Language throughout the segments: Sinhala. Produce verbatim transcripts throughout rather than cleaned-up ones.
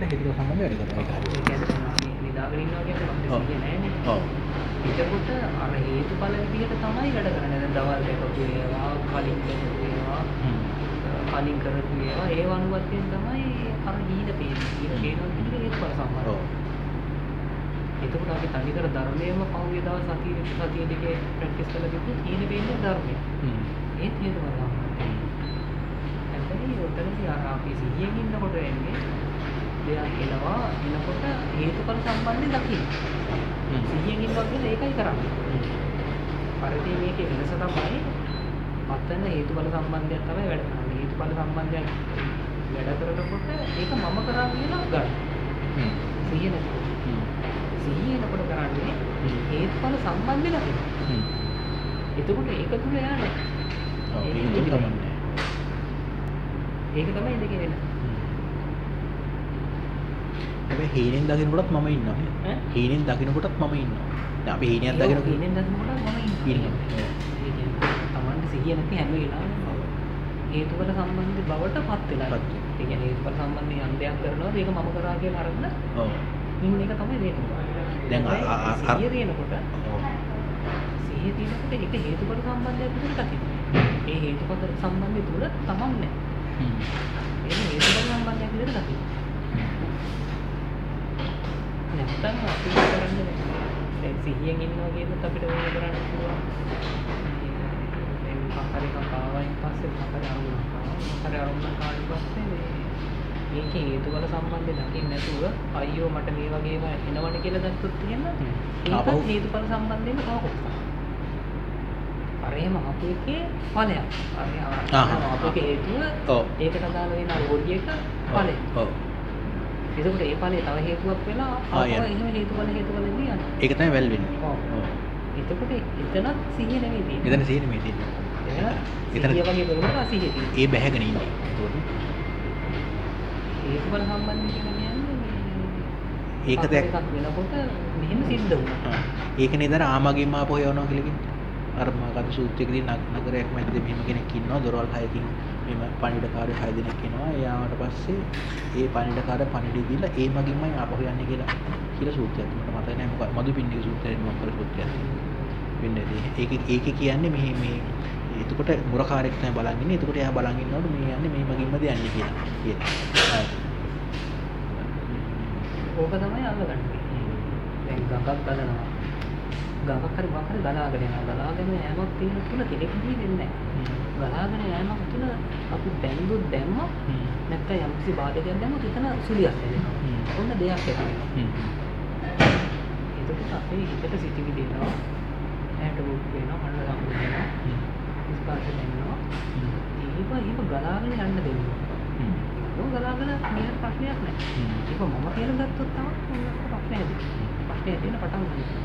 හේතුඵල සම්බන්ධය වැඩ කරනවා. ඒ කියන්නේ අපි නිදාගෙන ඉන්නවා කියන්නේ අපිට සිහිය නැහැනේ. ඔව්. එතකොට අර හේතුඵල විදිහට තමයි වැඩ කරන්නේ. දැන් දවල් දෙකක ඒවා කලින් කරපු ඒවා කලින් කරපු ඒවා ඒ වනුවත්යෙන් තමයි අර හීන පේන්නේ. හීන පේනවා කියන්නේ හේතුඵල සම්බන්ධය. ඔව්. එතකොට අපි තනිකර ධර්මයේම පහුගිය දවස් සතියේ සතියේ දෙකේ ප්‍රැක්ටිස් කරලා තිබුණා හීන පේන්නේ ධර්මය. හ්ම්. ඒත් හේතුඵල සම්බන්ධය. හැබැයි උතනදී අර අපි සිහියෙන් ඉන්නකොට වෙන්නේ දෙයක් එනවා එනකොට හේතුඵල සම්බන්ධය දකින්න. සිහියෙන් ඉන්නවා කියන්නේ ඒකයි කරන්නේ. පරිදි මේකේ වෙනස තමයි මතන හේතුඵල සම්බන්ධයක් තමයි වැඩ කරන්නේ. හේතුඵල සම්බන්ධයක් වැඩ කරනකොට ඒක මම කරා කියලා ගන්න. හ්ම්. සිහිය නැතුව. හ්ම්. සිහිය එනකොට කරන්නේ හේතුඵල සම්බන්ධය දකින්න. හ්ම්. එතකොට ඒක තුල යන්නේ. ඔව් ඒක තුල තමයි. ඒක තමයි දෙකේ වෙනස. හැබැයි හීනෙන් දකින්නකොටත් මම ඉන්නවා. ඈ? හීනෙන් දකින්නකොටත් මම ඉන්නවා. දැන් අපි හීනයක් දකින්නකොට හීනෙන් දකින්නකොට මම ඉන්නවා. ඒ කියන්නේ Tamanට සිහිය නැති හැම වෙලාවෙම හේතුඵල සම්බන්ධ බවට පත් වෙලා. ඒ කියන්නේ හේතුඵල සම්බන්ධයෙන් අන්දයක් කරනවා ඒක මම කරා කියලා අරගෙන ඔව්. ඉන්න එක තමයි වෙන්නේ. දැන් අර සිහිය තියෙනකොට ඔව්. සිහිය තියෙනකොට ඒක හේතුඵල සම්බන්ධයක් විදිහට දකින්න. ඒ හේතුඵල සම්බන්ධය තුල Taman නැහැ. හ්ම්. ඒක හේතුඵල සම්බන්ධයක් විදිහට දකින්න. නැත්තම් අපි කරන්නේ දැන් සිහියෙන් ඉන්නවා කියනත් අපිට ඕන කරන්න පුළුවන්. දැන් මොකක් හරි එකක් ආවයින් පස්සේ මොකක් හරි අරමුණක් ආවා. මොකක් හරි අරමුණක් ආවට පස්සේ මේකේ හේතුඵල සම්බන්ධය දකින්න නැතුව අයියෝ මට මේ වගේම එනවනේ කියලා දැක්කොත් කියන්න ඒක හේතුඵල සම්බන්ධයෙන් තව කොටසක්. අර එහෙම අපු එකේ ඵලයක්. අර අපු එකේ හේතුව ඒකට අදාළ වෙන රෝගී එක ඵලය. ඔව්. එතකොට ඒ ඵලේ තව හේතුවක් වෙලා ආපහු එහෙම හේතුඵල හේතුඵල ඉන්නේ. ඒක තමයි වැල් වෙන්නේ. ඔව්. එතකොට එතනත් සිහිය නෙමෙයි තියෙන්නේ. එතන සිහිය නෙමෙයි තියෙන්නේ. එතන සිහිය වගේ බලනවා අසිහිය තියෙන්නේ. ඒ බැහැගෙන ඉන්නේ. ඒතකොට හේතුඵල සම්බන්ධය කියන්නේ ඒක දැක් එකක් වෙනකොට මෙහෙම සිද්ධ වුණා. ඒකනේ දර ආමගින්ම ආපහු යවනවා කියලා කියන්නේ. අර මාකට සූත්‍රයකදී නගරයක් මැදදී මෙහෙම කෙනෙක් ඉන්නවා දොරවල් හයකින් මෙහෙම පණිවිඩකාරයෝ හය දෙනෙක් ඉන්නවා. ඒ ආවට පස්සේ ඒ පණිවිඩකාරය පණිවිඩය දීලා ඒ මගින්මයි ආපහු යන්නේ කියලා කියලා සූත්‍රයක්. මට මතක නැහැ මොකක්ද මදුපිණ්ඩික සූත්‍රයෙන් මොකක්ද සූත්‍රයක්. වෙන්නේ ඒක ඒකේ කියන්නේ මේ මේ එතකොට මුරකාරයෙක් තමයි බලන් ඉන්නේ. එතකොට එයා බලන් ඉන්නකොට මේ යන්නේ මේ මගින්මද යන්නේ කියලා. කියලා. ඕක තමයි අල්ලගන්නේ. දැන් ගඟක් ගලනවා. ගඟක් හරි මොකක් හරි ගලාගෙන යනවා. ගලාගෙන යෑමක් තියෙන තුල කෙනෙක් ජීවෙන්නේ නැහැ. ගලාගෙන යෑමක් තුල අපි බැඳුත් දැම්මොත් නැත්නම් යම්කිසි බාධකයක් දැම්මොත් එතන සුලියක් වෙනවා. ඔන්න දෙයක් ඇති වෙනවා. එතකොට අපේ හිතට සිතිවිලි දෙනවා. ඇහැට රූප වෙනවා, මනස සම්පූර්ණ වෙනවා. ස්පර්ශ වෙනවා. ඒක ඒක ගලාගෙන යන්න දෙන්න. ඒක ගලාගෙන මෙහෙම ප්‍රශ්නයක් නැහැ. ඒක මම කියලා ගත්තොත් තමයි මොනක් ප්‍රශ්නයක් ඇති. ප්‍රශ්නේ ඇති වෙන පටන් ගන්නවා.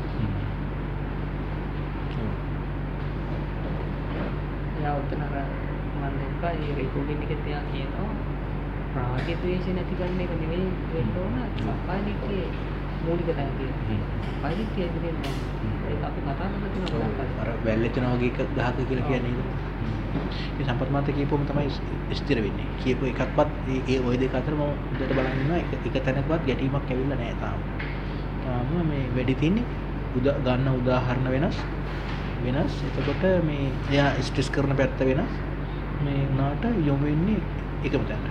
යා උතන අර මම දැක්කා ඒ රෙකෝඩින් එකේ තියා කියනවා රාග ද්වේෂ නැති ගන්න එක නෙවෙයි වෙන්න ඕන සක්කාය දිට්ඨියේ මූලික තැන තියෙනවා. සක්කාය දිට්ඨිය කියන්නේ ඒක අපි කතා කරලා තියෙන ගොඩක් අර වැල්ලෙතන වගේ එකක් ගහක කියලා කියන්නේ නේද? මේ සම්පත් මාත කියපුවම තමයි ස්ථිර වෙන්නේ. කියපු එකක්වත් ඒ ඒ ওই දෙක අතර මම හොඳට බලන් ඉන්නවා එක එක තැනකවත් ගැටීමක් ඇවිල්ලා නැහැ තාම. තාම මේ වැඩි තින්නේ උදා ගන්න උදාහරණ වෙනස් වෙනස්. එතකොට මේ එයා ස්ට්‍රෙස් කරන පැත්ත වෙනස්. මේ උනාට යොමු වෙන්නේ එකම තැනට.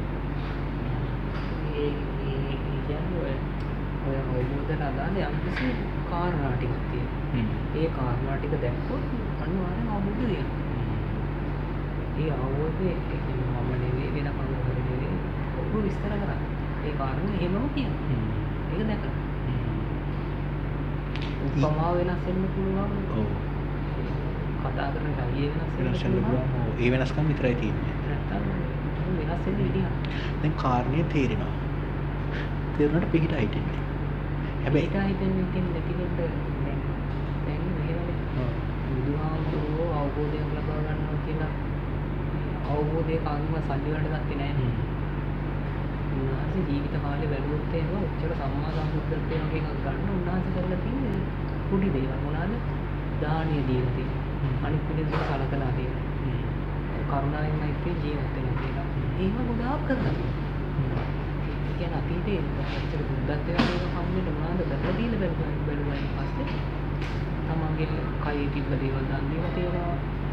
ඒ ඒ කියන්නේ ඔය ඔය අවබෝධයට අදාළ යම්කිසි කාරණා ටිකක් තියෙනවා. ඒ කාරණා ටික දැක්කොත් අනිවාර්යෙන් අවබෝධ වෙනවා. ඒ අවබෝධයේ මම නෙවෙයි වෙන කවුරු හරි නෙවෙයි ඔබ විස්තර කරා. ඒ කාරණා එහෙමම කියනවා. ඒක දැකලා. උපමා වෙනස් වෙන්න පුළුවන්. ඔව්. කතා කරන කලිය වෙනස් වෙනස් වෙන්න පුළුවන්. ඔව්. ඒ වෙනස්කම් විතරයි තියෙන්නේ. නැත්තම් වෙනස් වෙන්න විදිහ. දැන් කාරණේ තේරෙනවා. තේරුණාට පිටිට හිටින්නේ. හැබැයි පිටිට හිටින්නේ තියෙන නැතිවෙන්න දැන් දැන් මෙහෙමනේ. ඔව්. බුදුහාමුදුරුවෝ අවබෝධයක් ලබා ගන්නවා කියලා අවබෝධයේ කාන්ම සල්ලි වලට ගත්තේ නැහැ. උන්වහන්සේ ජීවිත කාලේ වැළුවොත් එහෙම උච්චර සම්මා සම්බුද්ධත්වයේ වගේ එකක් ගන්න උන්වහන්සේ කරලා තියෙන්නේ කුඩි දේවල් මොනවාද? දානිය දීලා තියෙනවා. අනිත් පිළිතුරු සලකලා තියෙනවා. කරුණාවෙන් මෛත්‍රී ජීවත් වෙනවා කියලා. එහෙම ගොඩාක් කරලා තියෙනවා. ඒ කියන්නේ අතීත තේරෙන්නේ. ඇත්තට බුද්ධත්වයට ඒක හම්බෙන්න මොනවාද දැකලා දීලා බැලුවා බැලුවා ඊට පස්සේ තමන්ගේ කයේ තිබ්බ දේවල් දන් දීලා තියෙනවා.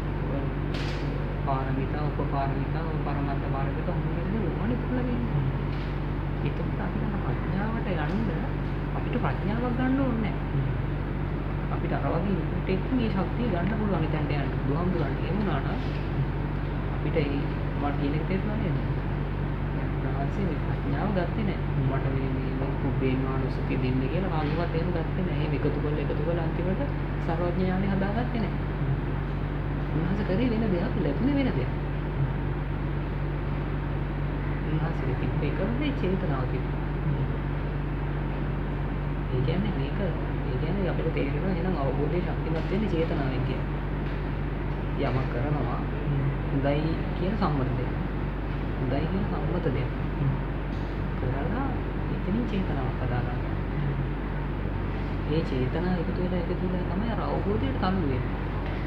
පාරමිතා උපපාරමිතා පරමත්ත පාරමිතා මොනවද ඕනේ කියලා වෙන්නේ. ඒකත් අපිට ප්‍රඥාවට යන්න අපිට ප්‍රඥාවක් ගන්න ඕනේ නැහැ. අපිට අර වගේ ඉන්පුට් එකකින් මේ ශක්තිය ගන්න පුළුවන් ඉතින් යන්න. බුදුහාමුදුරන් එහෙම වුණා නම් අපිට ඒ මට කියන එක තේරුණා නේද? ප්‍රාන්සේ මේ ප්‍රඥාව ගත්තේ නැහැ. මට මේ මේ කුබ්බේ මානසිකෙ දෙන්න කියලා කාගේවත් එහෙම ගත්තේ නැහැ. එහෙම එකතු කරලා එකතු කරලා අන්තිමට සර්වඥ ඥානෙ හදාගත්තේ නැහැ. උන්වහන්සේ කරේ වෙන දෙයක් ලැබුණේ වෙන දෙයක්. උන්වහන්සේ තිබ්බේ කරේ චේතනාව තිබ්බා. ඒ කියන්නේ මේක ඒ කියන්නේ අපිට තේරෙනවා එහෙනම් අවබෝධයේ ශක්තිමත් වෙන්නේ චේතනාවෙන් කියන්නේ. යමක් කරනවා හොඳයි කියන සම්මත දෙයක්. හොඳයි කියන සම්මත දෙයක්. කරලා එතනින් චේතනාවක් හදාගන්න. ඒ චේතනාව එකතු වෙලා එකතු වෙලා තමයි අර අවබෝධයට තල්ලු වෙන්නේ.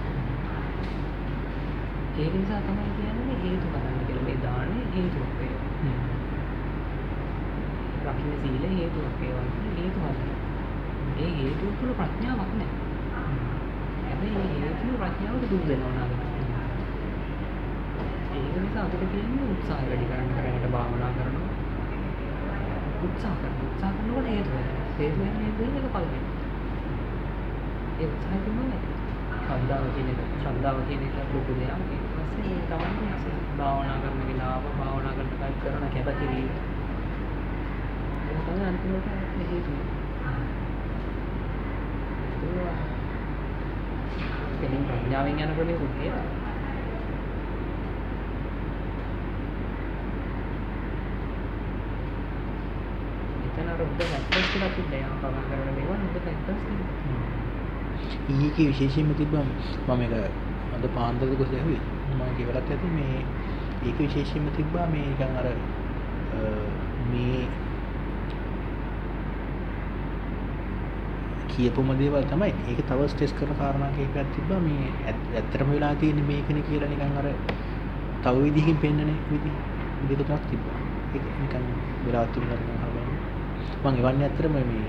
ඒක නිසා තමයි කියන්නේ හේතු කරන්න කියලා. මේ දාන්නේ හේතුවක් වේවා. රකින්න සීලය හේතුවක් වේවා. හේතු හදන්න. ඒ හේතුව තුළ ප්‍රඥාවක් නැහැ. හැබැයි මේ හේතුව ප්‍රඥාවට දුක් දෙනවා නාගට. ඒක නිසා අපිට කියන්නේ උත්සාහය වැඩි කරන්න කරකට භාවනා කරනවා. උත්සාහ කරනවා. උත්සාහ කරනකොට හේතු වෙනවා. හේතු වෙන හේතු වෙන එක පළ වෙනවා. ඒ උත්සාහය තිබුණා නේද? ශ්‍රද්ධාව කියන එක ශ්‍රද්ධාව කියන එක ලොකු දෙයක්. ඊට පස්සේ ඒ තමයි භාවනා කරන කෙනාව භාවනා කරන කයි කරන කැපකිරීම. ඒක තමයි අන්තිමට හේතු. කෙනෙක් ප්‍රඥාවෙන් යන ක්‍රමයක උදේ එතන අර උඩ නැක්කස් කියලා තිබ්බේ ආ පවන් කරන දේවල් උඩ නැක්කස් තිබ්බා. ඊයේ විශේෂයෙන්ම තිබ්බා මම මේක අද පාන්දරද කොහෙද ඇහුවේ මම කියවලත් ඇති මේ ඒක විශේෂයෙන්ම තිබ්බා මේ නිකන් අර මේ කියපුම දේවල් තමයි ඒක තව ස්ට්‍රෙස් කරන කාරණා කීපයක් තිබ්බා මේ ඇත්තටම වෙලා තියෙන්නේ මේකනේ කියලා නිකන් අර තව විදිහකින් පෙන්නනේ විදි විදිහ තුනක් තිබ්බා ඒක නිකන් වෙලා තිබුණා නම් හරියන්නේ මම එවන්නේ ඇත්තටම මේ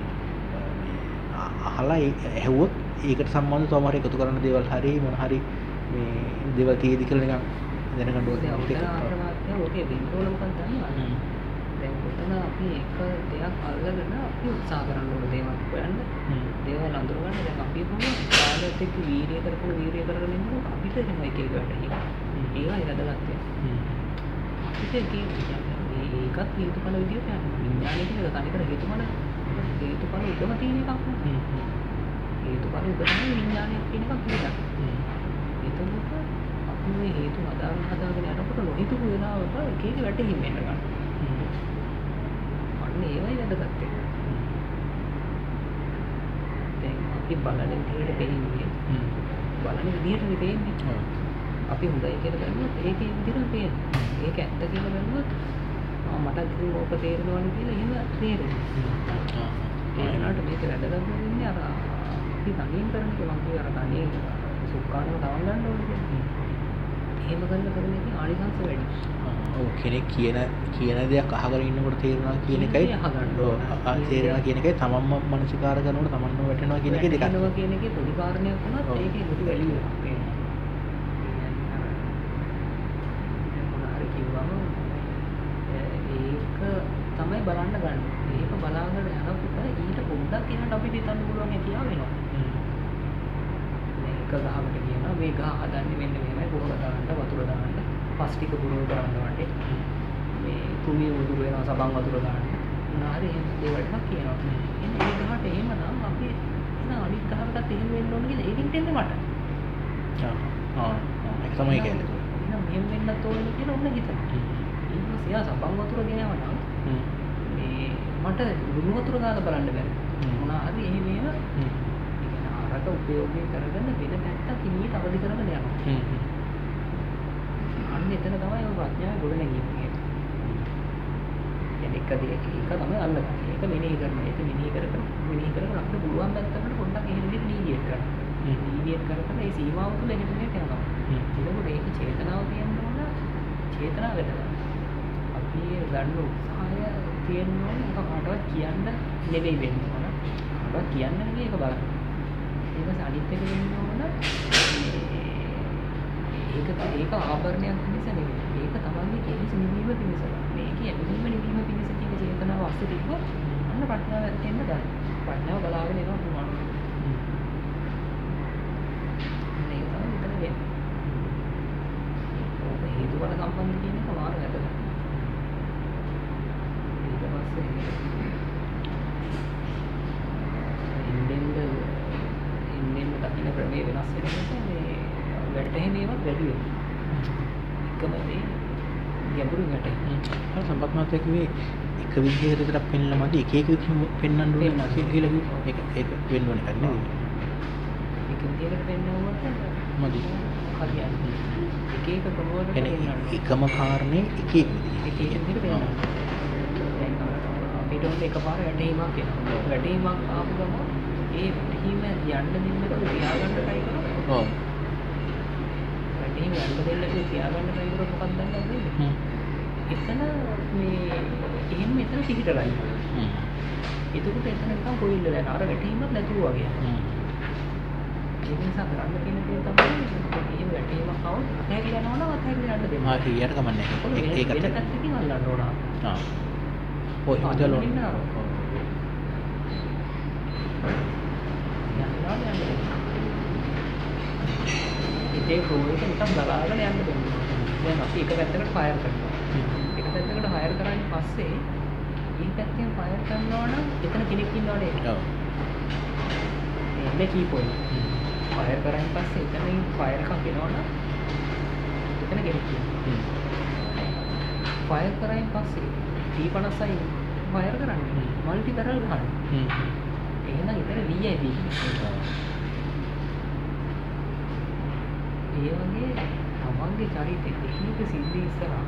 අහලා ඇහුවොත් ඒකට සම්බන්ධව තවම හරි එකතු කරන්න දේවල් හරි මොන හරි මේ දේවල් තියෙදි කියලා නිකන් දැනගන්න ඕනේ අපිට ඕකේ වෙනවල මොකක්ද දන්නවද දැන් උතන අපි එක දෙයක් අල්ලගෙන අපි උත්සාහ කරන්න ඕන දේවල් හොයන්න දේවල් අඳුර ගන්න දැන් අපි කොහොමද කාලයත් එක්ක වීර්යය කරගෙන වීර්යය කරගෙන ඉන්නකොට අපිට එහෙම එක එක වැඩ හිනා ඒවා ඉරදගත්තේ අපිට කියන්නේ ඒකත් හේතුඵල විදියට යනවා විඥානය කියන එක තනිකර හේතුඵල හේතුඵල උදම තියෙන එකක් නේ හේතුඵල උදම විඥානයක් කියන එකක් නේද එතකොට අපි මේ හේතු හදාගෙන හදාගෙන යනකොට නොහිතපු වෙලාවක එක එක වැටීම් එන්න ගන්නවා අන්න ඒවයි වැදගත් දැන් අපි බලන විදිහට පේන්නේ බලන විදිහට පේන්නේ අපි හොඳයි කියලා බලනොත් ඒකේ විදිහට පේනවා ඒක ඇත්ත කියලා බලනොත් මට ඉතින් ඕක තේරෙනවනේ කියලා එහෙම තේරෙනවා. ඒ වුණාට මේක වැදගත් වෙන්නේ අර අපි තනියෙන් කරන එක මම කිය අර තනියෙන් සුක්කානම තවන් ගන්න ඕනේ. එහෙම කරන කරන එකේ ආනිසංස වැඩි. ඔව් කෙනෙක් කියන කියන දෙයක් අහගෙන ඉන්නකොට තේරෙනවා කියන එකයි අහගන්න. ඔව් තේරෙනවා කියන එකයි තමන්ම මනසිකාර කරනකොට තමන්ම වැටෙනවා කියන එකේ දෙකක්. වැටෙනවා කියන එකේ පොඩි කාරණයක් වුණත් ඒකේ ලොකු වැලියු එකක් වෙනවා. තමයි බලන්න ගන්න. ඒක බලාගෙන යනකොට ඊට පොඩ්ඩක් එහාට අපිට හිතන්න පුළුවන් හැකියාව වෙනවා. මේක ගහකට කියනවා මේ ගහ හදන්නේ මෙන්න මෙහෙමයි පොහොර දාන්න වතුර දාන්න පස් ටික පුරව දාන්න වටේ. මේ කුමිය උදුර වෙනවා සබන් වතුර දාන්න. මොනාරි එහෙම දේවල් ටිකක් කියනවා. එන්නේ මේ ගහට එහෙමනම් අපි එන අනිත් ගහකටත් එහෙම වෙන්න ඕන කියලා ඒකින් තෙන්නේ මට. ආ ආ ඒක තමයි කියන්නේ. එහෙනම් මෙහෙම වෙන්නත් ඕනේ කියලා ඔන්න හිතනවා. ඊට පස්සේ ආ සබන් වතුර ගෙනවනම් මේ මට ලුණු වතුර දාලා බලන්න බැහැ. මොනවා හරි එහෙම එහෙම ඒ කියන්නේ ආරක උපයෝගී කරගෙන වෙන පැත්තක් ඉන්නේ අවදි කරගෙන යනවා. අන්න එතන තමයි ඔය ප්‍රඥාවේ ගොඩ නැගීම. කියන්නේ එක දෙයක එක තමයි අල්ලගන්නේ. ඒක මෙනෙහි කරනවා. ඒක මෙනෙහි කර කර මෙනෙහි කර කර අපිට පුළුවන් පැත්තකට පොඩ්ඩක් එහෙම විදිහට නීවියට් කරනවා. නීවියට් කර කර ඒ සීමාව තුළ එහෙම මෙහෙට යනවා. ඒකෝට ඒක චේතනාව තියෙන්න ඕන. චේතනාව වැඩ ගන්න. අපි ගන්න උත්සාහය තියෙන්න ඕනේ ඒක කාටවත් කියන්න නෙවෙයි වෙන්න ඕන. කාටවත් කියන්න නෙවෙයි ඒක බලන්න. ඊට පස්සේ අනිත් එක වෙන්න ඕන මේ ඒක ඒක ආභරණයක් මිස නෙවෙයි. ඒක තමන්ගේ කෙලෙස් නිවීම පිණිස. මේකේ ඇලීම නිවීම පිණිස කියන චේතනාව අස්සේ තිබ්බොත් අන්න ප්‍රඥාව ඇත්තෙන්න ගන්න. ප්‍රඥාව බලාගෙන එනවා පුළුවන්. මේක තමයි මෙතන වෙන්නේ. ඕක හේතුඵල සම්බන්ධ කියන එක මාර වැදගත්. ඊට පස්සේ ඉන්දෙන්ද ඉන්දෙන්ද දකින්න ක්‍රමයේ වෙනස් වෙන නිසා මේ වැටහෙනේවත් වැඩි වෙනවා. එකම දේ ගැඹුරින් වැටෙනවා. අර සම්පත් මාත්‍යා කිව්වේ එක විදිහකට විතරක් පෙන්වලා මදි එක එක විදිහ පෙන්වන්න ඕනේ කියලා කිව්වා. ඒක ඒක වෙන්න ඕනේ එකක් නෙවෙයි. එක විදිහකට පෙන්වුවොත් මදි. හරියන්නේ. එක එක ක්‍රමවලට පෙන්වන්න. එකම කාරණේ එක එක විදිහට. එක එක විදිහට පෙන්වන්න. දැන් අපිට උන් එකපාර වැටීමක් එනවා. වැටීමක් ආපු ගමන් ඒ වැටීම යන්න දෙන්නට තියාගන්න try කරනවා. ඔව්. වැටීම යන්න දෙන්නට තියාගන්න try කරොත් මොකක්ද දන්නවද? හ්ම්. එතන මේ එහෙම මෙතන පිහිටලා ඉන්නවා. හ්ම්. එතකොට එතන නිකන් කොයිල්ල දැන් අර වැටීමක් නැතුව වගේ. හ්ම්. ඒ නිසා කරන්න තියෙන දේ තමයි එහෙම වැටීමක් આવොත් අතහැරිලා යනවා නම් අතහැරිලා යන්න දෙන්න. ආ ඊයට කමන්නේ. ඒක ඒක වෙන පැත්තකින් අල්ලන්න ඕන. ආ. ඔය ඉතලෝ. ඒ ප්‍රෝයක නිකන් බලාගෙන යන්න දෙන්න. දැන් අපි එක පැත්තකට ෆයර් කරනවා. එක පැත්තකට ෆයර් කරායින් පස්සේ මේ පැත්තෙන් ෆයර් කරනවා නම් එතන කෙනෙක් ඉන්නව නේද? ඔව්. එන්නේ කී පොයින්ට්. ෆයර් කරායින් පස්සේ එතනින් ෆයර් එකක් එනවා නම් එතන කෙනෙක් ඉන්නවා. ෆයර් කරායින් පස්සේ ටී පනසයි ෆයර් කරන්නේ මල්ටි බැරල් ගහනවා. හ්ම්. එහෙනම් එතන වී ආයි පී. ඒ වගේ තමන්ගේ චරිතෙ දෙහික සිද්ධි ඉස්සරහා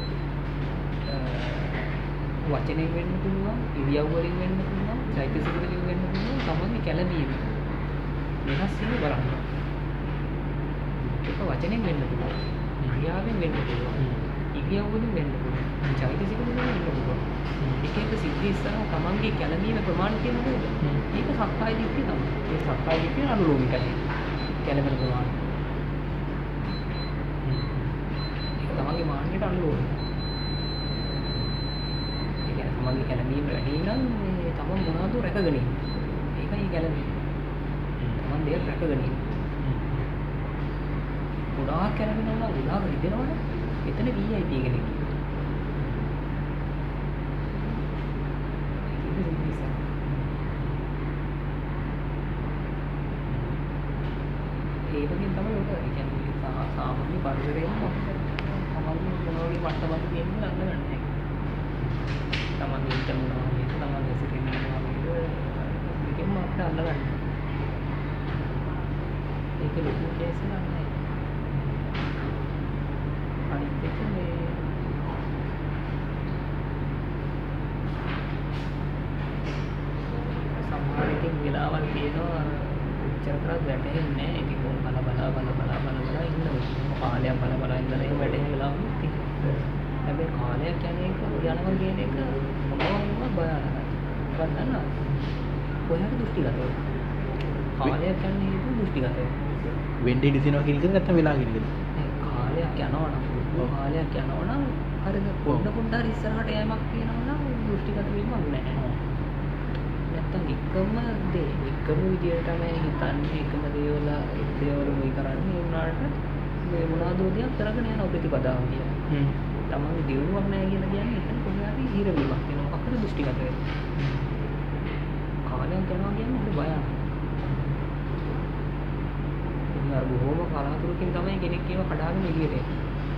වචනෙන් වෙන්න පුළුවන්, ඉරියව් වලින් වෙන්න පුළුවන්, චෛතසික වලින් වෙන්න පුළුවන්, තමන්ගේ කැළඹීම වෙනස් වීම බලන්න. ඒක වචනෙන් වෙන්න පුළුවන්, ක්‍රියාවෙන් වෙන්න පුළුවන්, ඉරියව් වලින් වෙන්න පුළුවන්, චෛතසික වලින් වෙන්න පුළුවන්. එක එක සිද්ධි ඉස්සරහා තමන්ගේ කැළඹීම ප්‍රමාණ කියනකොට ඒක සක්කාය දිට්ඨිය තමයි. ඒ සක්කාය දිට්ඨිය අනුලෝමිකයි. කැළඹෙන ප්‍රමාණය තමන්ගේ මාන්නයට අනුලෝමයි. ඒ කියන්නේ තමන්ගේ කැළඹීම වැඩි නම් මේ තමන් මොනවද රැකගෙන ඉන්නේ. ඒකයි කැළඹීම. තමන් දෙයක් රැකගෙන ඉන්නේ. ගොඩාක් කැළඹෙනවා නම් ගොඩාක් රිදෙනවනේ. එතන වී ආයි පී කෙනෙක් ඉන්නවා. ඒ වගේ තමයි ඔක. ඒ කියන්නේ සාමාන්‍ය පරිසරයක තමන්ගේ මොනවගේ මට්ටමක් තියෙනවා අඳගන්නේ. තමන්ගේ හිත මොනවා වේද, තමන්ගේ සිත මොනවා වේද, මේකෙන් අපිට අඳගන්න. ඒක ලොකු කේස් එකක් නෑ. අනිත් එක මේ සමහරකින් වෙලාවල් කියනවා උච්චර කරත් වැටෙන්නේ නෑ. ඒක කොහොම බල බල බල බල බල බල ඉන්නවා. කාලයක් බල බල ඉඳලා එහෙම වැටෙන වෙලාවලුත් තියෙනවා. හැබැයි කාලයක් යන එක යනවා කියන එක මොනවද බයනයි. මොකක්ද දන්නවද? කොහේද දෘෂ්ටිගතව. කාලයක් යන හේතු දෘෂ්ටිගතව. වෙන්නේ දිනනවා කියන එකද නැත්නම් වෙලා කියන එකද? කාලයක් යනවා නම් කාලයක් යනවා නම් හරිද පොඩ පොඩ හරි ඉස්සරහට යෑමක් තියෙනවා නම් දෘෂ්ටිගත වීමක් නැහැ. නැත්තම් එකම දේ එකම විදියටම හිතන්නේ එකම දේවල් දේවල් මේ කරන්නේ උනාට මේ මොනවාද දෙයක් කරගෙන යන ප්‍රතිපදාව කියලා. හ්ම්. තමන්ගේ දියුණුවක් නැහැ කියලා කියන්නේ එතන කොහේ හරි හිරවීමක් වෙනවා. අපේ දෘෂ්ටිගත වෙනවා. කාලයක් යනවා කියන්නේ හරි භයානක. උනාර බොහෝම කලාතුරකින් තමයි කෙනෙක් ඒව කඩාගෙන එළියට එන්නේ.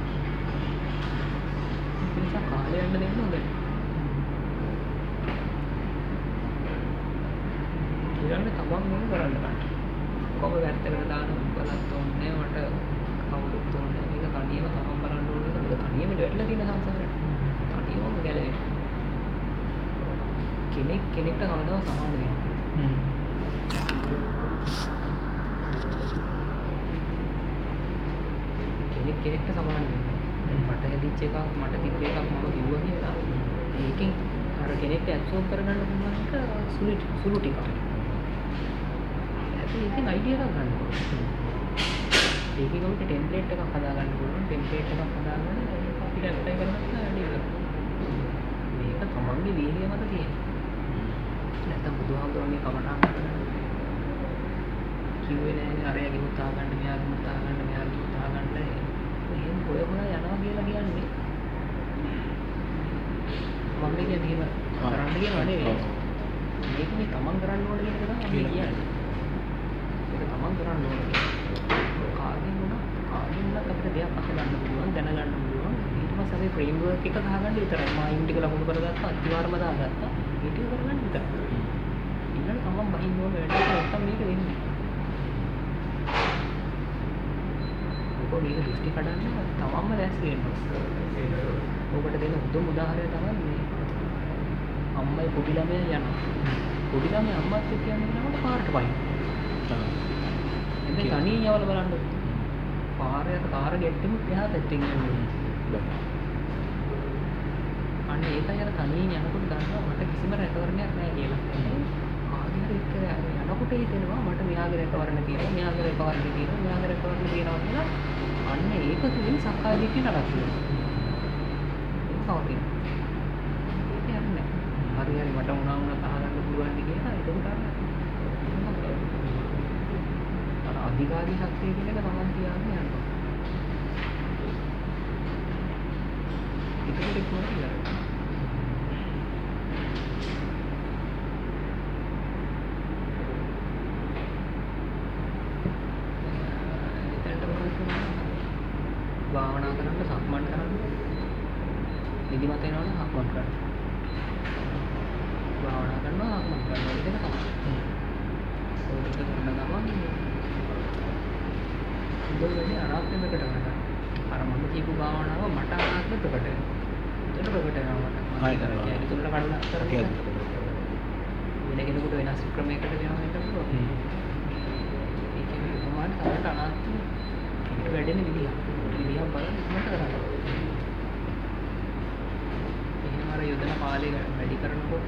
ඒ නිසා කාලය යන්න දෙන්න හොඳයි. ඊළඟට තමන් මොන කරන්න ගන්න. කොහොම වැත්තකට දාන බලත් ඕනේ මට කවුරුත් ඕනේ. මේක තනියම තමන් බලන්න ඕනේ. ඒක තනියම වැටලා තියෙන සංසාරේ. තනියම ගැලවෙන්න. කෙනෙක් කෙනෙක්ට කවදාවත් සමාන වෙන්නේ නැහැ. හ්ම්. කෙනෙක් කෙනෙක්ට සමාන වෙන්නේ. මට හැදිච්ච එකක් මට තිබ්බ එකක් මම කිව්වා කියලා. ඒකෙන් අර කෙනෙක්ට ඇබ්සෝබ් කරගන්න පුළුවන් එක සුළු සුළු ටිකක්. ඒකෙන් අයිඩියා එකක් ගන්න පුළුවන්. ඒකේ කවුද ටෙම්ප්ලේට් එකක් හදාගන්න පුළුවන්. ටෙම්ප්ලේට් එකක් හදාගෙන ඒක අපිට ඇප්ලයි කරන්න වැඩි වෙනවා. මේක තමන්ගේ වීර්යය මත තියෙනවා. නැත්නම් බුදුහාමුදුරන්ගේ කමඨාන් කිව්වේ නෑනේ අරයාගේ මුත්තා ගන්න මෙයාගේ මුත්තා ගන්න මෙයාගේ මුත්තා ගන්න එහෙම හොය හොය යනවා කියලා කියන්නේ. මම කියන්නේ එහෙම කරන්න කියනවා නෙවෙයි. මේක මේ තමන් කරන්න ඕන කියන එක තමයි මම කියන්නේ. ඒක තමන් කරන්න ඕන. කාගෙන් වුණා කාගෙන් වුණත් අපිට දෙයක් අත ගන්න පුළුවන් දැනගන්න පුළුවන්. ඊට පස්සේ අපි ෆ්‍රේම්වර්ක් එක ගහගන්න විතරයි. මායිම් ටික ලකුණු කරගත්තා අනිවාර්යම දාගත්තා. ඒක කරගන්න විතරයි. ඊළඟ තමන් බහින්න ඕන වැඩ නැත්තම් මේක වෙන්නේ. ඔබ මේක දෘෂ්ටි කඩන්න තමන්ම දැස්ති වෙන්න ඕනේ. ඔබට දෙන උතුම් උදාහරණය තමයි මේ අම්මයි පොඩි ළමයා යනවා. පොඩි ළමයා අම්මත් එක්ක යන කෙනාට පාරට පයින්. එතෙන් තනියෙන් යවලා බලන්න. පාරයට කාර ගෙට්ටෙම එහා පැත්තෙන් යන්නේ. අන්න ඒකයි අර තනියෙන් යනකොට ගන්නවා මට කිසිම රැකවරණයක් නැහැ කියලා. කාගේ හරි එක්ක යනකොට හිතෙනවා මට මෙයාගේ රැකවරණ තියෙනවා, මෙයාගේ රැකවරණ තියෙනවා, මෙයාගේ රැකවරණ තියෙනවා කියලා. අන්න ඒක තුලින් සක්කාය දිට්ඨිය නඩත්තු වෙනවා. ඒක කවුරුද? ඒක යන්නේ. හරි හරි මට උනා උනා කහගන්න පුළුවන් කියලා ඒකට අර අධිකාරී ශක්තිය කියන එක තමන් තියාගෙන යනවා. ඒක දෙයක් නෙවෙයි. භාවනා කරන්න සක්මන් කරන්න නිදිමත එනවනම් සක්මන් කරන්න භාවනා කරනවා සක්මන් කරනවා කියන එක තමයි. ඒක කරන ගමන් ඉතින් අනාත්මය ප්‍රකට කරනවා. අර මම කියපු භාවනාව මට අනාත්මය ප්‍රකට වෙනවා. ඒක ප්‍රකට වෙනවා මට. ආයි කරනවා. ඒක තුනට කඩලා කරලා වෙන කෙනෙකුට වෙනස් ක්‍රමයකට වෙනවා මේක පුළුවන්. ඒක කියන්නේ කොහොමද තමයි අනාත්මය වැඩෙන විදිහ. විදිහ බලන්න මට කරන්න. එහෙනම් අර යොදන කාලය වැඩි කරනකොට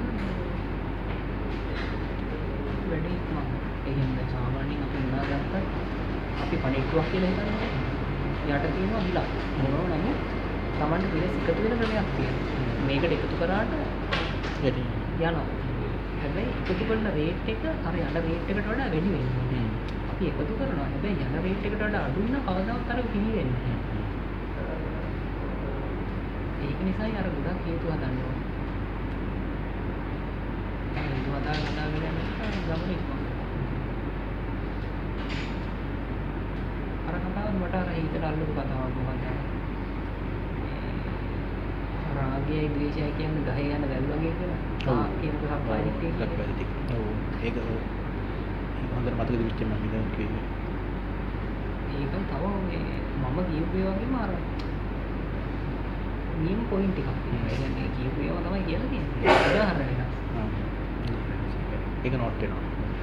වැඩි ඉක්මන. ඒ කියන්නේ සාමාන්‍යයෙන් අපි උනාගත්තත් අපි පණිටුවක් කියලා හිතනවා. යට තියෙනවා විලක්. මොනවා නමුත් Tamanට පිළිස් එකතු වෙන ක්‍රමයක් තියෙනවා. මේකට එකතු කරාට යටි යනවා. හැබැයි එකතු කරන රේට් එක අර යන රේට් එකට වඩා වැඩි වෙනවා. අපි එකතු කරනවා. හැබැයි යන රේට් එකට වඩා අඩු වෙන කවදාවත් අර පිළි වෙන්නේ නැහැ. ඒක නිසායි අර ගොඩක් හේතු හදන්න ඕනේ. හේතු හදා හදාගෙන යන ගමන ඉක්මන. අර කතාව මට අර හිතට අල්ලපු කතාවක් මොකක්ද? රාගයයි ද්වේෂයයි කියන්නේ ගහේ යන වැල් වගේ කියලා. ආ කියනක සප්පායි ටික. ඔව් ඒක ඒක හොඳට මතකද වෙච්ච මම ඉතින් කිව්වේ. ඒකයි තව මේ මම කියුවේ වගේම අර නියම පොයින්ට් එකක්. ඒ කියන්නේ කියපු ඒවා තමයි කියලා තියෙන්නේ. උදාහරණයක්. ආ. ඒක නෝට් වෙනවා.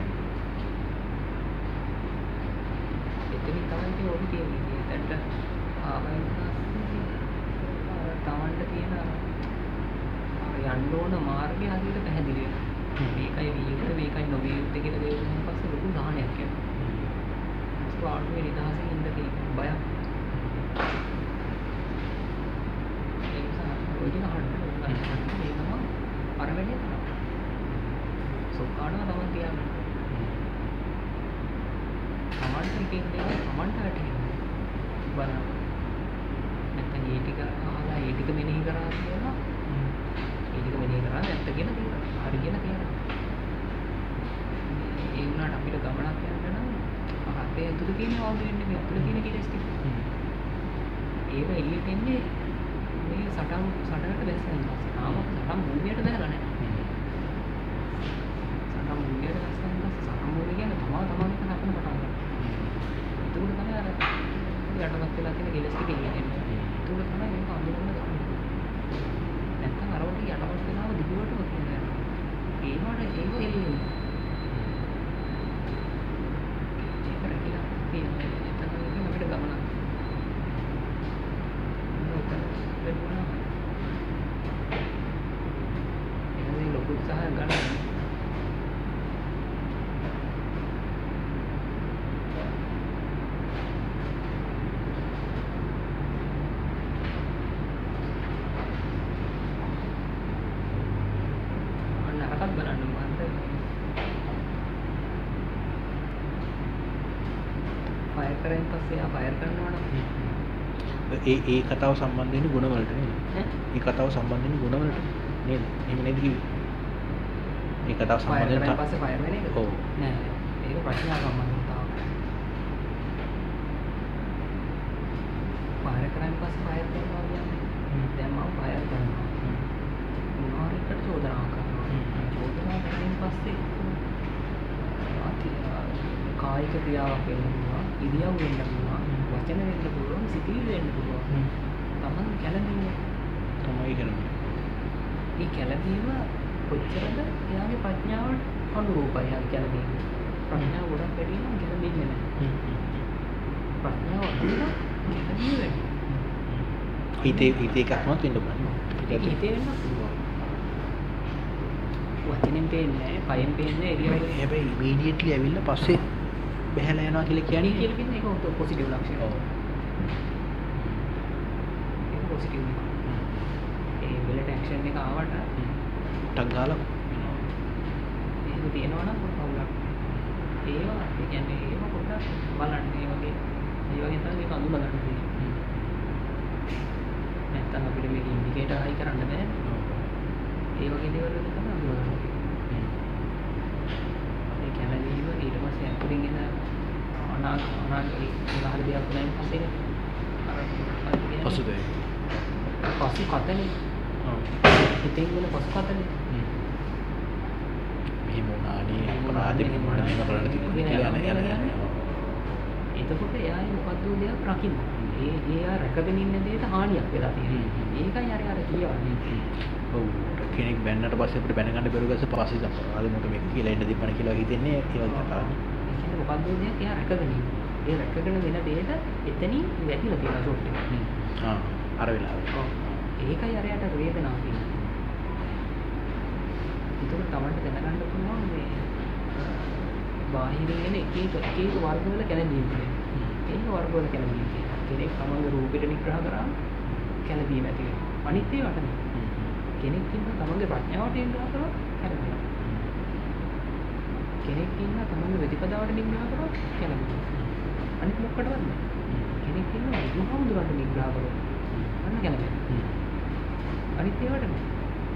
එතනින් තමයි ඉතින් ඔබ කියන්නේ. ඒකට ආවයි තමන්ට තියෙන යන්න ඕන මාර්ගය හරියට පැහැදිලි වෙනවා. මේකයි වියුක්ත මේකයි නොවියුක්ත කියලා දෙවුනන් පස්සේ ලොකු ගාණයක් යනවා. ස්වාර්ථයේ නිදහසින් ඉන්න තියෙන බයක්. ඒ නිසා ඔය දින හරියට ඒ තමයි අර වෙන්නේ තමයි. සෝකාණව තමයි තියන්නේ. තමන්ට කියන්නේ තමන්ට වැටෙනවා. බලන්න. නැත්නම් ඒ ටික අහලා ඒ ටික මෙනෙහි කරා කියලා ඒ ටික මෙනෙහි කරා නැත්නම් කියලා තියෙනවා. හරි කියලා කියනවා. ඒ වුණාට අපිට ගමනක් යන්න නම් අපේ ඇතුළේ තියෙන වගේ වෙන්නේ මේ අපිට තියෙන කෙලස් ටික. ඒක එළියට එන්නේ මේ සටන් සටනට දැස්සෙන් පස්සේ. ආම සටන් භූමියට දැනලා නැහැ. සටන් භූමියට දැස්සෙන් පස්සේ සටන් භූමිය කියන්නේ තමා තමන්ට හදන්න පටන් ගන්නවා. ඒක තමයි අර යටපත් වෙලා තියෙන කෙලස් ටික එන්නේ. ඒක තමයි මේක අඳුරන්න ගන්න. නැත්නම් අරවට යටපත් වෙලාව දිගටම කියන්නේ. ඒවට ඒක එන්නේ. ඒක රැකිලා තියෙන්නේ. එතන ඉතින් අපිට ගමනක්. බලන්න මන්ද ෆයර් කරන් පස්සේ ආ ෆයර් කරනවා ඒ ඒ කතාව සම්බන්ධ වෙන්නේ ගුණ වලට නේද? ඒ කතාව සම්බන්ධ වෙන්නේ ගුණ වලට නේද? එහෙම නේද කිව්වේ? ඒ කතාව සම්බන්ධ ෆයර් වෙන කරන් පස්සේ ෆයර් වෙන එක. ඔව්. නෑ. ඒක ප්‍රශ්න සම්බන්ධව තමයි. ෆයර් කරන් පස්සේ ෆයර් කරනවා කියන්නේ දැන් මම ෆයර් කරනවා. මොනවා එකට චෝදනාවක් කරනවා. චෝදනාව කරමින් පස්සේ කායික ක්‍රියාවක් වෙන්න පුළුවන්, ඉරියව් වෙන්න පුළුවන්, වචන වෙන්න පුළුවන්, සිතිවිලි වෙන්න පුළුවන්. තමන් කැළඹෙන්නේ තමයි කරන්නේ. මේ කැළඹීම කොච්චරද එයාගේ ප්‍රඥාවට අනුරූපයි යාගේ කැළඹීම. ප්‍රඥාව ගොඩක් වැඩි නම් කැළඹෙන්නේ නැහැ. ප්‍රඥාව අඩු නම් කැළඹීම වැඩි. හිතේ හිතේ එකක්වත් වෙන්න බෑ. ඒක හිතේ වෙන්න පුළුවන්. වචනෙන් පේන්නේ නැහැ, කයෙන් පේන්නේ එළියට. හැබැයි ඉමීඩියට්ලි ඇවිල්ලා පස්සේ බහැලා යනවා කියලා කියන්නේ කියලා කියන්නේ ඒක පොසිටිව් ලක්ෂණ. ඔව්. ඒක පොසිටිව් එක. ඒ වෙලට ඇක්ෂන් එක ආවට ටක් ගාලා ඒක තියෙනවා නම් පොඩ්ඩක් අවුලක්. ඒවා ඒ කියන්නේ ඒවා පොඩ්ඩක් බලන්න ඒ වගේ ඒ වගේ තමයි මේක අඳුන ගන්න තියෙන්නේ. නැත්තම් අපිට මේක ඉන්ඩිකේටර් හයි කරන්න බෑ. ඒ වගේ දේවල් වලින් තමයි අඳුන ගන්න. ඒ කැලණීම ඊට පස්සේ අකුරින් එන අනාග අනාගතේ උදාහරණ දෙයක් වුණායින් පස්සේ අර පසුතේ පසු කතනේ ඔව් හිතෙන් වෙන පසු කතනේ මෙහෙම වුණානේ අපරාධෙ මෙහෙම වුණා මේක කරන්න තිබුණේ කියලා යන යන යන එතකොට එයායි මොකද්ද දෙයක් රකින්න ඒ එයා රැකගෙන ඉන්න දෙයට හානියක් වෙලා තියෙනවා ඒකයි අර අර කියවන්නේ ඔව් කෙනෙක් බැන්නට පස්සේ අපිට බැනගන්න බැරුව ගස්ස පස්සේ අපරාධෙ මොකට මේක කියලා ඉන්න දීපන කියලා හිතෙන්නේ ඒ වගේ කතාවක් මොකක්ද දෙයක් එයා රැකගෙන ඉන්නේ. ඒ රැකගෙන වෙන දෙයට එතනින් වැදිලා තියෙනවා ෂොට් එක. ආ අර වෙලාවට. ඔව්. ඒකයි අරයට වේදනාව කියන්නේ. ඒක තමයි දැනගන්න පුළුවන් මේ බාහිරින් එන එක එක එක එක වර්ගවල කැළඹීම් තියෙනවා. ඒක වර්ගවල කැළඹීම් තියෙනවා. කෙනෙක් තමන්ගේ රූපෙට නිග්‍රහ කරාම කැළඹීම ඇති වෙනවා. අනිත් ඒවාට නෙවෙයි. කෙනෙක් ඉන්න තමන්ගේ ප්‍රඥාවට නිග්‍රහ කරා කැළඹෙනවා. කෙනෙක් ඉන්න තමන්ගේ ප්‍රතිපදාවට නිග්‍රහ කරොත් කැළඹෙනවා. අනිත් මොකටවත් නෑ. කෙනෙක් ඉන්න බුදුහාමුදුරන්ට නිග්‍රහ කරොත් අන්න කැළඹෙනවා. අනිත් ඒවාට නෑ.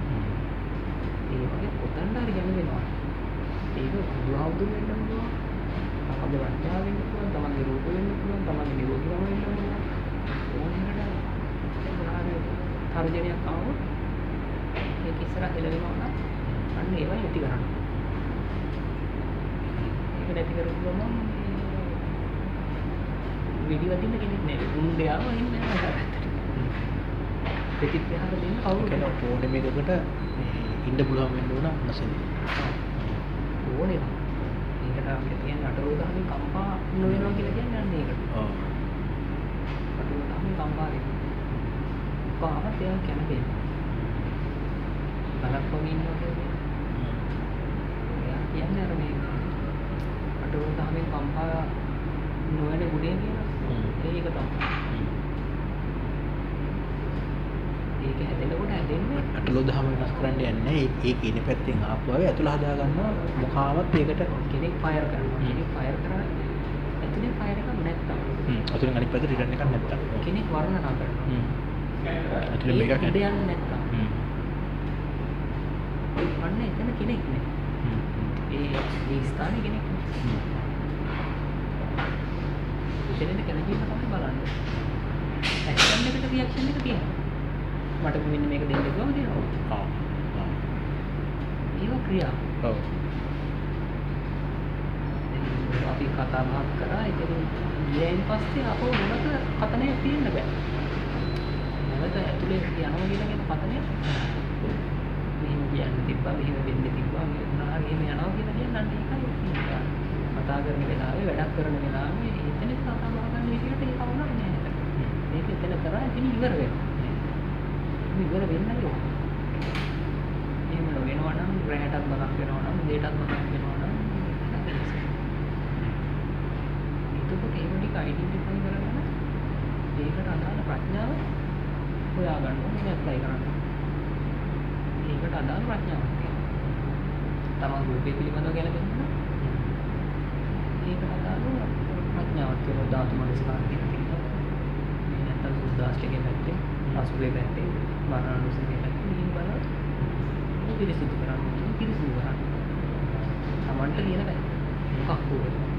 ඒ වගේ කොතනද හරි කැළඹෙනවා. ඒක බුදුහාමුදුරු වෙන්න පුළුවන්. තමන්ගේ වර්ණාව වෙන්න පුළුවන්, තමන්ගේ රූප වෙන්න පුළුවන්, තමන්ගේ නිරෝධිකම වෙන්න පුළුවන්. ඕනෙකට මොනවාරි තර්ජනයක් ආවොත් ඒක ඉස්සරහ එළවෙනවා නම් අන්න ඒවයි නැති කරන්නේ. නැති කරගොම වීඩියෝ අදින්න කෙනෙක් නෑ. උන්දයාව එන්නේ නැහැ. ප්‍රතිප්‍රහාර දෙන්න කවුරුද? ඒක ඕනේ මේකකට ඉන්න පුළුවන් වෙන්න ඕන නැසෙන්නේ. ඕනේ. මේකට අපිට තියෙන අටරෝධාමී කම්පා නොවෙනවා කියලා කියන්නේ අන්න ඒකට. ඔව්. අටරෝධාමී කම්පා වෙනවා. පාවත් එයා කැමති. බලක් වගේ ඉන්නවා කියන්නේ. එයා කියන්නේ අර මේ අටරෝධාමී කම්පා නොවන ගුණය කියන ඒක තමයි. ඒක හැදෙනකොට හැදෙන්නේ අටලොදහම වෙනස් කරන්න යන්නේ ඒ කියන පැත්තෙන් ආපුවාවේ ඇතුළ හදා ගන්නවා මොකාවත් ඒකට කෙනෙක් ෆයර් කරනවා. කෙනෙක් ෆයර් කරා ඇතුලේ ෆයර් එකක් නැත්තම්. හ්ම්. අතුලින් අනිත් පැත්තට රිටර්න් එකක් නැත්තම්. කෙනෙක් වර්ණනා කරනවා. හ්ම්. අතුලින් මේකක් නැහැ. යන්නේ නැත්තම්. හ්ම්. අන්න එතන කෙනෙක් නෑ. හ්ම්. ඒ ඒ ස්ථානේ කෙනෙක් නෑ. හ්ම්. එතනද කැලණියම තමයි බලන්නේ. ඇක්ෂන් එකට රියැක්ෂන් එක තියෙනවා. මට මෙන්න මේක දෙන්න කිව්වම දෙනවා. ආ. ආ. ඒක ක්‍රියා. ඔව්. අපි කතා බහක් කරා ඉතින් ඊයෙන් පස්සේ අපෝ මොනක කතනේ තියෙන්න බෑ. නැවත ඇතුලේ යනවා කියන එක කතනේ. මෙහෙම කියන්න තිබ්බා මෙහෙම වෙන්න තිබ්බා මොනවා හරි එහෙම යනවා කියලා කියන්නේ අන්න ඒකයි තියෙන්නේ. කතා කරන වෙලාවේ වැඩක් කරන වෙලාවේ එතන කතා බහ කරන විදිහට ඒක වුණා නෑ. මේක එතන කරා ඉතින් ඉවර වෙනවා. ඉවර වෙන්නයි ඕන. එහෙම වෙනවා නම් රැයටත් බලක් වෙනවා නම් දෙයටත් බලක් වෙනවා නම් එතකොට ඒක ටික අයිඩෙන්ටිෆයි කරගන්න ඒකට අදාළ ප්‍රඥාව හොයාගන්න ඕනේ ඇප්ලයි කරන්න. ඒකට අදාළ ප්‍රඥාවක් තියෙනවා. තමන් රූපේ පිළිබඳව ගැලපෙනවා. ඒකට අදාළව ප්‍රඥාවක් කියන ධාතු මනස්කාරය තියෙනවා. මේ නැත්තම් සුද්දාස්තිකේ පැත්තේ, අසුභේ පැත්තේ, මරණානුසතියේ පැත්තේ මේ බලවත් පිරිසිදු කරන්නේ පිරිසිදු කරන්නේ. තමන්ට ලියන බෑ. මොකක් හෝ